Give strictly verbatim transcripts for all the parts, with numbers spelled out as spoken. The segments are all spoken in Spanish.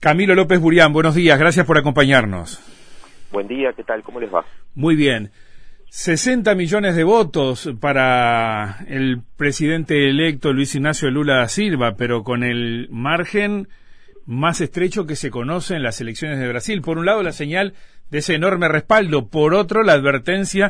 Camilo López Burián, buenos días, gracias por acompañarnos. Buen día, ¿qué tal? ¿Cómo les va? Muy bien. sesenta millones de votos para el presidente electo Luis Ignacio Lula da Silva, pero con el margen más estrecho que se conoce en las elecciones de Brasil. Por un lado, la señal de ese enorme respaldo, por otro, la advertencia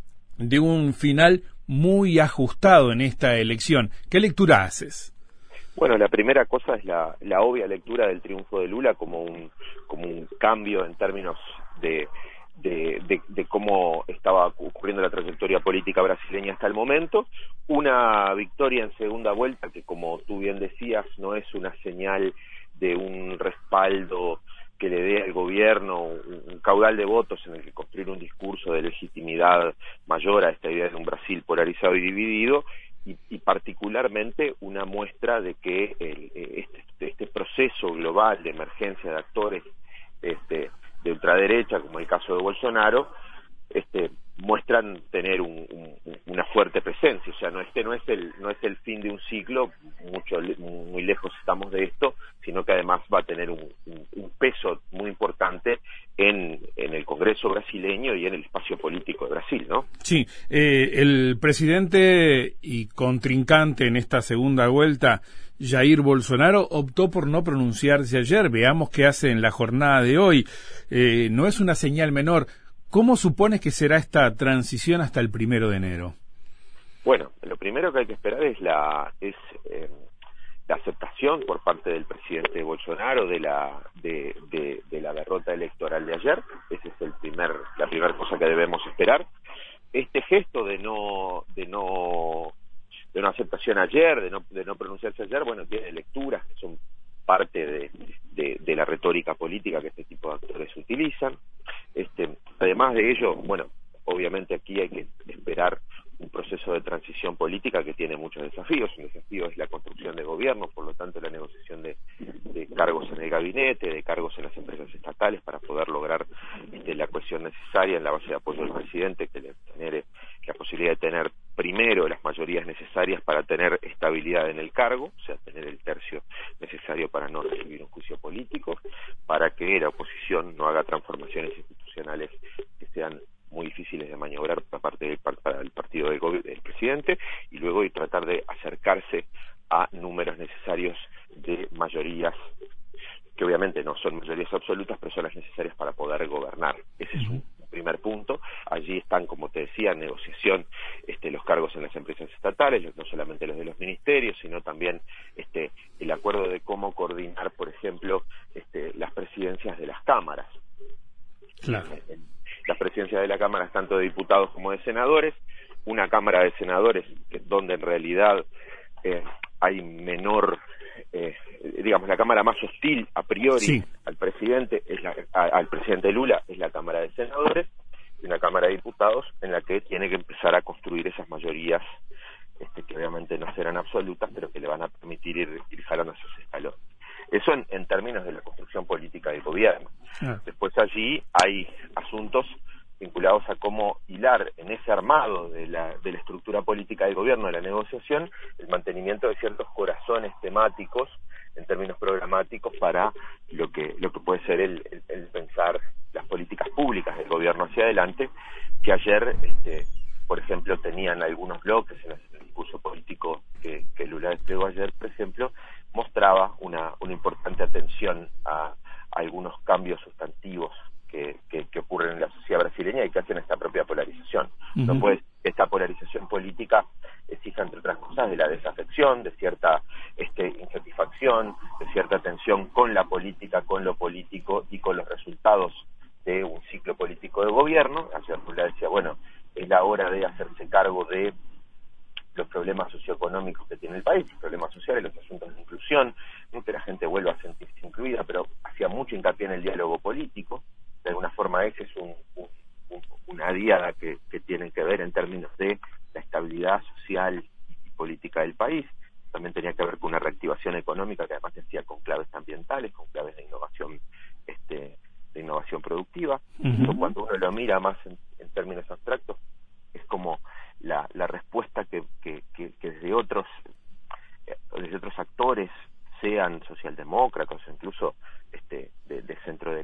de un final muy ajustado en esta elección. ¿Qué lectura haces? Bueno, la primera cosa es la, la obvia lectura del triunfo de Lula como un, como un cambio en términos de, de, de, de cómo estaba ocurriendo la trayectoria política brasileña hasta el momento. Una victoria en segunda vuelta que, como tú bien decías, no es una señal de un respaldo que le dé al gobierno un, un caudal de votos en el que construir un discurso de legitimidad mayor a esta idea de un Brasil polarizado y dividido, y, y particularmente una muestra de que el, este, este proceso global de emergencia de actores este, de ultraderecha, como el caso de Bolsonaro, este, muestran tener un, un, una fuerte presencia. O sea, no este no es el no es el fin de un ciclo, mucho muy lejos estamos de esto, sino que además va a tener un, un, un peso muy importante en, en el Congreso brasileño y en el espacio político de Brasil, ¿no? Sí, eh, el presidente y contrincante en esta segunda vuelta, Jair Bolsonaro, optó por no pronunciarse ayer. Veamos qué hace en la jornada de hoy. Eh, no es una señal menor. ¿Cómo supones que será esta transición hasta el primero de enero? Bueno, lo primero que hay que esperar es la es eh, la aceptación por parte del presidente Bolsonaro de la de, de, de la derrota electoral de ayer. Ese es el primer la primera cosa que debemos esperar. Este gesto de no de no de una aceptación ayer, de no de no pronunciarse ayer, bueno, tiene lecturas que son parte de, de, de la retórica política que este tipo de actores utilizan. Este, además de ello, bueno, obviamente aquí hay que esperar un proceso de transición política que tiene muchos desafíos. Un desafío es la construcción de gobierno, por lo tanto la negociación de, de cargos en el gabinete, de cargos en las empresas estatales para poder lograr este, la cohesión necesaria en la base de apoyo del presidente, que le genere la posibilidad de tener primero las mayorías necesarias para tener estabilidad en el cargo, o sea, tener el tercio necesario para no recibir un juicio político, para que la oposición no haga transformaciones institucionales que sean muy difíciles de maniobrar para parte del, para el partido del, del presidente, y luego de tratar de acercarse a números necesarios de mayorías que obviamente no son mayorías absolutas, pero son las necesarias para poder gobernar. Ese es un primer punto. Allí están, como te decía, en negociación este, los cargos en las empresas estatales, no solamente los de los ministerios, sino también este, el acuerdo de cómo coordinar, por ejemplo, este, las presidencias de las cámaras. Claro. Las presidencias de las cámaras, tanto de diputados como de senadores, una cámara de senadores que, donde en realidad eh, hay menor, eh, digamos, la cámara más hostil a priori sí. al presidente, es la, a, al presidente Lula, es la Cámara de Senadores, y una Cámara de Diputados en la que tiene que empezar a construir esas mayorías este, que obviamente no serán absolutas, pero que le van a permitir ir, ir jalando esos escalones. Eso en, en términos de la construcción política del gobierno. Ah. Después allí hay asuntos vinculados a cómo hilar en ese armado de la, de la estructura política del gobierno, de la negociación, el mantenimiento de ciertos corazones temáticos en términos programáticos para lo que lo que puede ser el, el, el pensar las políticas públicas del gobierno hacia adelante, que ayer, este, por ejemplo, tenían algunos bloques en el discurso político que, que Lula desplegó ayer, por ejemplo, mostraba una, una importante atención a, a algunos cambios sustantivos que, que, que ocurren en la sociedad brasileña y que hacen esta propia polarización. Uh-huh. No puede esta polarización política exija, entre otras cosas, de la desafección, de cierta este, insatisfacción, de cierta tensión con la política, con lo político y con los resultados de un ciclo político de gobierno. Ayer Lula decía, bueno, es la hora de hacerse cargo de los problemas socioeconómicos que tiene el país, los problemas sociales, los asuntos de inclusión, ¿no? Que la gente vuelva a sentirse incluida, pero hacía mucho hincapié en el diálogo político. De alguna forma ese es un, un, un, una diada que, que tiene que ver en términos de la estabilidad social y política del país. También tenía que ver con una reactivación económica que además se hacía con claves ambientales, con claves de innovación este, de innovación productiva. Uh-huh. Eso, cuando uno lo mira más en, en términos abstractos, es como la, la respuesta que, que, que, que desde otros desde otros actores, sean socialdemócratas o incluso este,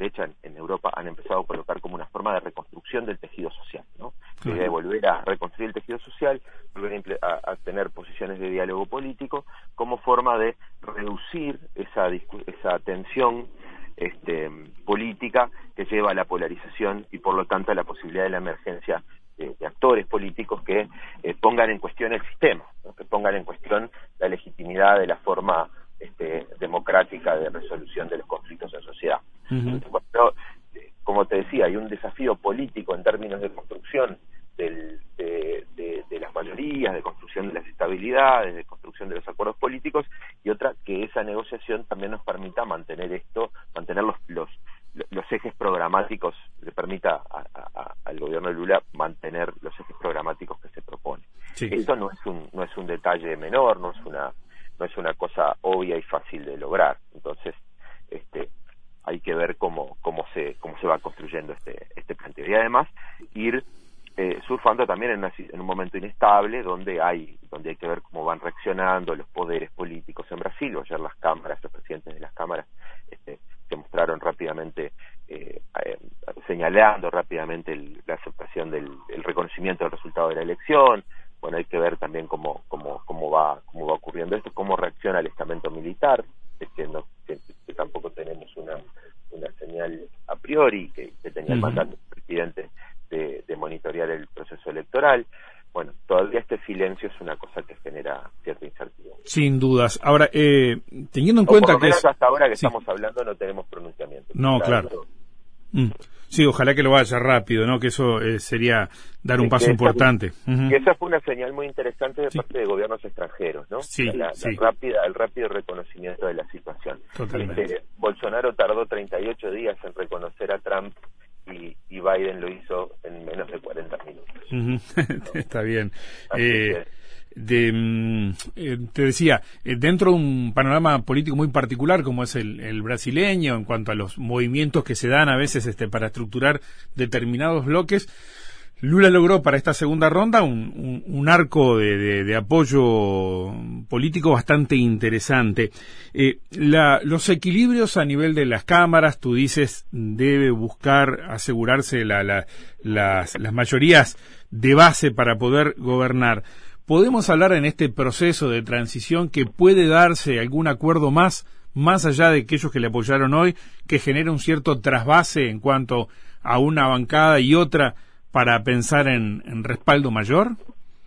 derecha en, en Europa han empezado a colocar como una forma de reconstrucción del tejido social, ¿no? Claro. De volver a reconstruir el tejido social, volver a, a, a tener posiciones de diálogo político como forma de reducir esa, esa tensión este, política que lleva a la polarización y por lo tanto a la posibilidad de la emergencia de, de actores políticos que eh, pongan en cuestión el sistema, ¿no? Que pongan en cuestión la legitimidad de la forma este, democrática de resolución de los conflictos en sociedad. Uh-huh. Cuando, como te decía, hay un desafío político en términos de construcción del, de, de, de las mayorías, de construcción de las estabilidades, de construcción de los acuerdos políticos, y otra, que esa negociación también nos permita mantener esto, mantener los, los, los ejes programáticos, le permita a, a, al gobierno de Lula mantener los ejes programáticos que se proponen. Sí. Esto no es un, no es un detalle menor, no es una, no es una cosa obvia y fácil de lograr. Entonces, este, hay que ver cómo, cómo se, cómo se va construyendo este, este planteo. Y además, ir Eh, surfando también en, una, en un momento inestable donde hay donde hay que ver cómo van reaccionando los poderes políticos en Brasil. Ayer las cámaras, los presidentes de las cámaras este, se mostraron rápidamente eh, eh, señalando rápidamente el, la aceptación del el reconocimiento del resultado de la elección. Bueno, hay que ver también cómo cómo cómo va cómo va ocurriendo esto, cómo reacciona el estamento militar, que, no, que, que tampoco tenemos una una señal a priori que, que tenía el mandato del presidente De, de monitorear el proceso electoral. Bueno, todavía este silencio es una cosa que genera cierta incertidumbre. Sin dudas. Ahora, eh, teniendo en o cuenta por lo que... menos Es... hasta ahora que sí. estamos hablando no tenemos pronunciamiento. No, claro. Eso... Mm. Sí, ojalá que lo vaya rápido, ¿no? Que eso eh, sería dar un sí, paso importante. Esa, uh-huh. Que esa fue una señal muy interesante de sí. parte de gobiernos extranjeros, ¿no? Sí, la, la sí. rápida, el rápido reconocimiento de la situación. Totalmente. Este, Bolsonaro tardó treinta y ocho días en reconocer a Trump y, y Biden lo hizo en menos de cuarenta minutos. Uh-huh. ¿No? Está bien. Eh, de, eh, te decía, eh, dentro de un panorama político muy particular como es el, el brasileño, en cuanto a los movimientos que se dan a veces este, para estructurar determinados bloques, Lula logró para esta segunda ronda un, un, un arco de, de, de apoyo político bastante interesante. Eh, la, los equilibrios a nivel de las cámaras, tú dices, debe buscar asegurarse la, la, las, las mayorías de base para poder gobernar. ¿Podemos hablar en este proceso de transición que puede darse algún acuerdo más, más allá de aquellos que le apoyaron hoy, que genere un cierto trasvase en cuanto a una bancada y otra para pensar en, en respaldo mayor?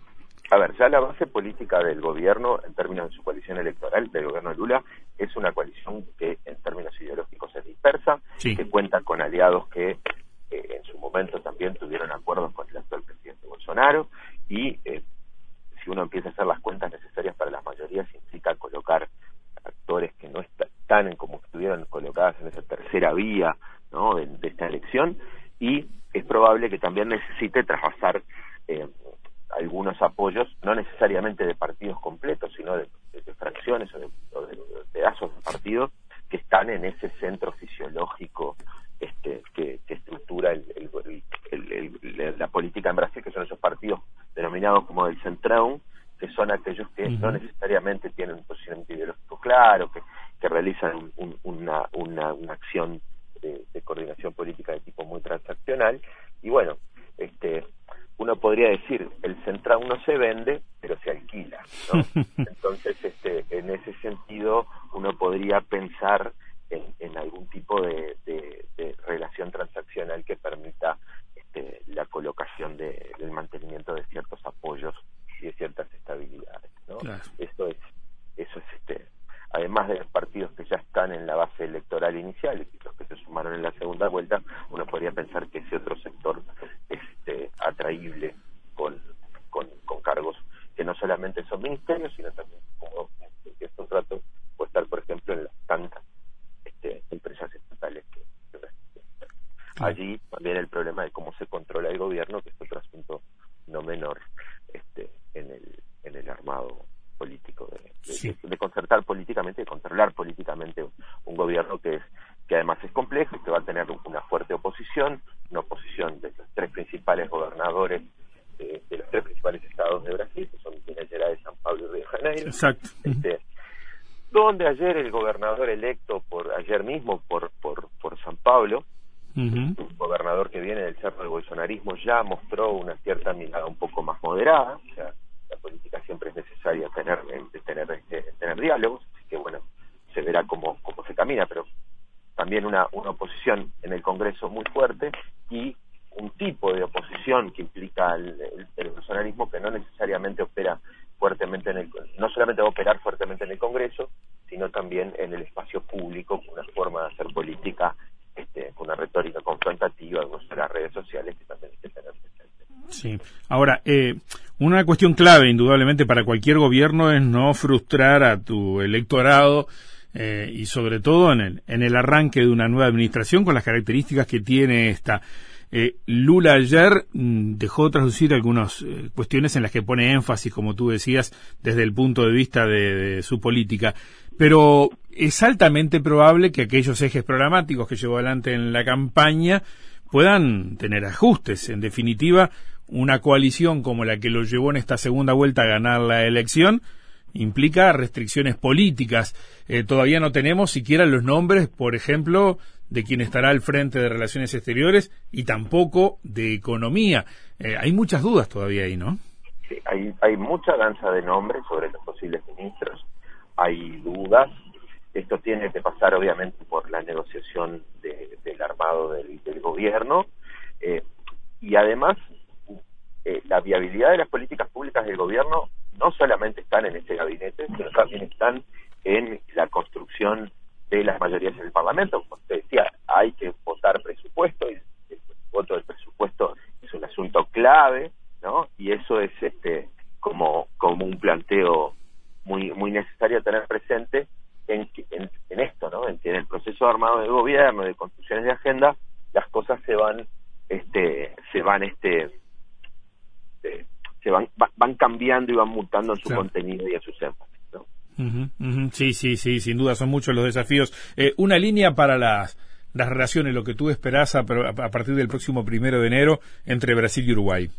A ver, ya la base política del gobierno, en términos de su coalición electoral, del gobierno de Lula, es una coalición que en términos ideológicos es dispersa, sí. que cuenta con aliados que eh, en su momento también tuvieron acuerdos con el actual presidente Bolsonaro, y eh, si uno empieza a hacer las cuentas necesarias para las mayorías, implica colocar actores que no est- están en como estuvieron colocadas en esa tercera vía, ¿no?, de, de esta elección, y es probable que también necesite traspasar eh, algunos apoyos, no necesariamente de partidos completos, sino de, de, de fracciones o de, o de, de pedazos de partidos que están en ese centro fisiológico este, que, que estructura el, el, el, el, el, la política en Brasil, que son esos partidos denominados como del Centrão, que son aquellos que uh-huh. no necesariamente tienen un posicionamiento ideológico claro, que, que realizan un, un, una, una, una acción de, de coordinación política de tipo muy transaccional. Y bueno, este uno podría decir, el Centrão no se vende, pero se alquila, ¿no? Entonces, este, en ese sentido, uno podría pensar en, en algún tipo de, de, de relación transaccional que permita este, la colocación de, del mantenimiento de ciertos apoyos y de ciertas estabilidades, ¿no? Claro. Eso es, eso es, este, además de los partidos que ya están en la base electoral inicial y los que se sumaron en la segunda vuelta, uno podría pensar que ese otro sector es este, atraíble con, con, con cargos que no solamente son ministerios, sino también como que un rato puede estar, por ejemplo, en las tantas este, empresas estatales que, que resisten. Allí también el problema de cómo se controla el gobierno, que es otro asunto no menor este, en el en el armado político de, de, sí. de, de concertar políticamente, de controlar políticamente un, un gobierno que es que además es complejo y que va a tener una fuerte oposición, una oposición de los tres principales gobernadores de, de los tres principales estados de Brasil, que son Minas Gerais, São Paulo y Río de Janeiro. Exacto. Este, donde ayer el gobernador electo por ayer mismo por por por São Pablo, uh-huh. un gobernador que viene del cerro del bolsonarismo, ya mostró una cierta mirada un poco más moderada. O sea, la política siempre es necesaria tener tener este, tener diálogos, así que bueno, se verá cómo, cómo se camina, pero también una, una oposición en el Congreso muy fuerte y un tipo de oposición que implica el, el, el bolsonarismo que no necesariamente opera fuertemente en el, no solamente va a operar fuertemente en el Congreso, sino también en el espacio público, con una forma de hacer política, este, con una retórica confrontativa, con las redes sociales que también hay que tener presente. Sí. Ahora, eh, una cuestión clave, indudablemente, para cualquier gobierno es no frustrar a tu electorado, eh, y sobre todo en el, en el arranque de una nueva administración con las características que tiene esta. Eh, Lula ayer mm, dejó traslucir algunas eh, cuestiones en las que pone énfasis, como tú decías, desde el punto de vista de, de su política, pero es altamente probable que aquellos ejes programáticos que llevó adelante en la campaña puedan tener ajustes. En definitiva, una coalición como la que lo llevó en esta segunda vuelta a ganar la elección implica restricciones políticas. Eh, todavía no tenemos siquiera los nombres, por ejemplo, de quien estará al frente de Relaciones Exteriores y tampoco de Economía. Eh, hay muchas dudas todavía ahí, ¿no? Sí, hay, hay mucha danza de nombres sobre los posibles ministros, hay dudas. Esto tiene que pasar obviamente por la negociación de, del armado del, del gobierno, eh, y además eh, la viabilidad de las políticas públicas del gobierno no solamente están en este gabinete, sino también están en la construcción de las mayorías en el Parlamento. Como te decía, hay que votar presupuesto, y el voto del presupuesto es un asunto clave, ¿no? Y eso es este como como un planteo muy muy necesario tener presente en, en, en esto, ¿no? En que en el proceso de armado del gobierno, de construcciones de agenda, las cosas se van este se van este eh, se van van cambiando y van mutando en su claro. contenido y en sus énfasis, ¿no? Uh-huh, uh-huh. Sí, sí, sí, sin duda son muchos los desafíos. Eh, una línea para las las relaciones, lo que tú esperás a, a partir del próximo primero de enero entre Brasil y Uruguay.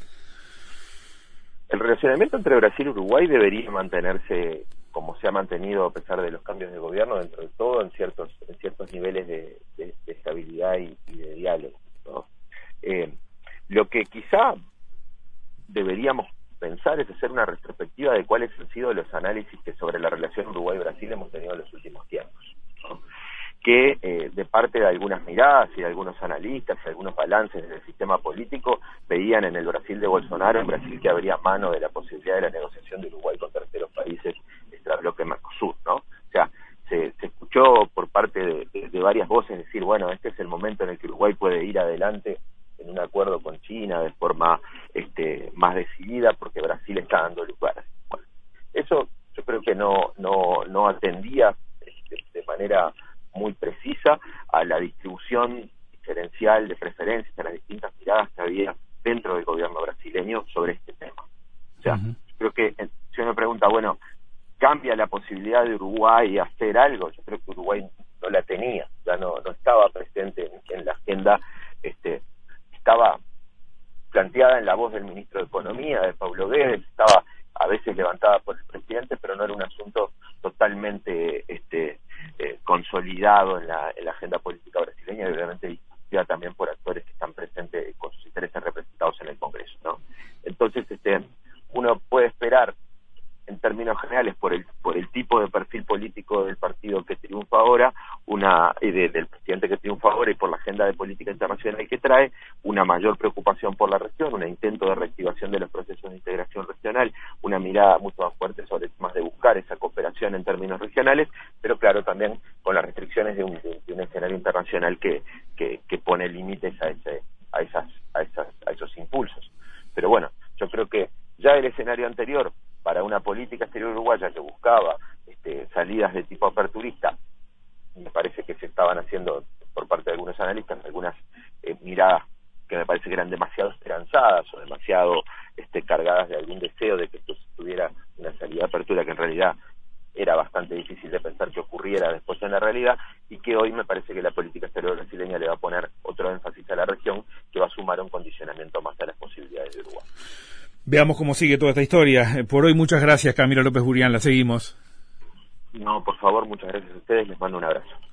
El relacionamiento entre Brasil y Uruguay debería mantenerse como se ha mantenido a pesar de los cambios de gobierno, dentro de todo en ciertos en ciertos niveles de, de, de estabilidad y, y de diálogo, ¿no? Eh, lo que quizá deberíamos pensar es hacer una retrospectiva de cuáles han sido los análisis que sobre la relación Uruguay-Brasil hemos tenido en los últimos tiempos, ¿no? Que eh, de parte de algunas miradas y de algunos analistas y algunos balances del sistema político veían en el Brasil de Bolsonaro un Brasil que abría mano de la posibilidad de la negociación de Uruguay con terceros países extrabloque Mercosur, ¿no? O sea, se, se escuchó por parte de, de, de varias voces decir, bueno, este es el momento en el que Uruguay puede ir adelante en un acuerdo con China de forma este, más decidida porque Brasil está dando lugar. Bueno, eso yo creo que no no no atendía este, de manera muy precisa a la distribución diferencial de preferencias, a las distintas miradas que había dentro del gobierno brasileño sobre este tema. O sea, uh-huh. creo que si uno me pregunta, bueno, ¿cambia la posibilidad de Uruguay hacer algo? Yo creo que Uruguay no la tenía, ya no, no estaba presente en, en la agenda, este, estaba planteada en la voz del ministro de Economía, de Paulo Guedes, estaba a veces levantada por el presidente, pero no era un asunto totalmente este, eh, consolidado en la, en la agenda política brasileña y obviamente discutida también por actores que están presentes con sus intereses representados en el Congreso, ¿no? Entonces, este, uno puede esperar en términos generales por el por el tipo de perfil político del partido que triunfa ahora, una y de, del presidente que triunfa ahora y por la agenda de política internacional que trae, una mayor preocupación por la región, un intento de reactivación de los procesos de integración regional, una mirada mucho más fuerte sobre temas de buscar esa cooperación en términos regionales, pero claro, también con las restricciones de un, de un escenario internacional que, que, que pone límites a ese a esas a esas a esos impulsos. Pero bueno, yo creo que ya el escenario anterior para una política exterior uruguaya que buscaba este, salidas de tipo aperturista, me parece que se estaban haciendo por parte de algunos analistas algunas eh, miradas que me parece que eran demasiado esperanzadas o demasiado este, cargadas de algún deseo de que esto tuviera una salida de apertura que en realidad era bastante difícil de pensar que ocurriera después en la realidad, y que hoy me parece que la política exterior brasileña le va a poner otro énfasis a la región que va a sumar un condicionamiento más a las posibilidades de Uruguay. Veamos cómo sigue toda esta historia. Por hoy, muchas gracias, Camilo López Burián. La seguimos. No, por favor, muchas gracias a ustedes. Les mando un abrazo.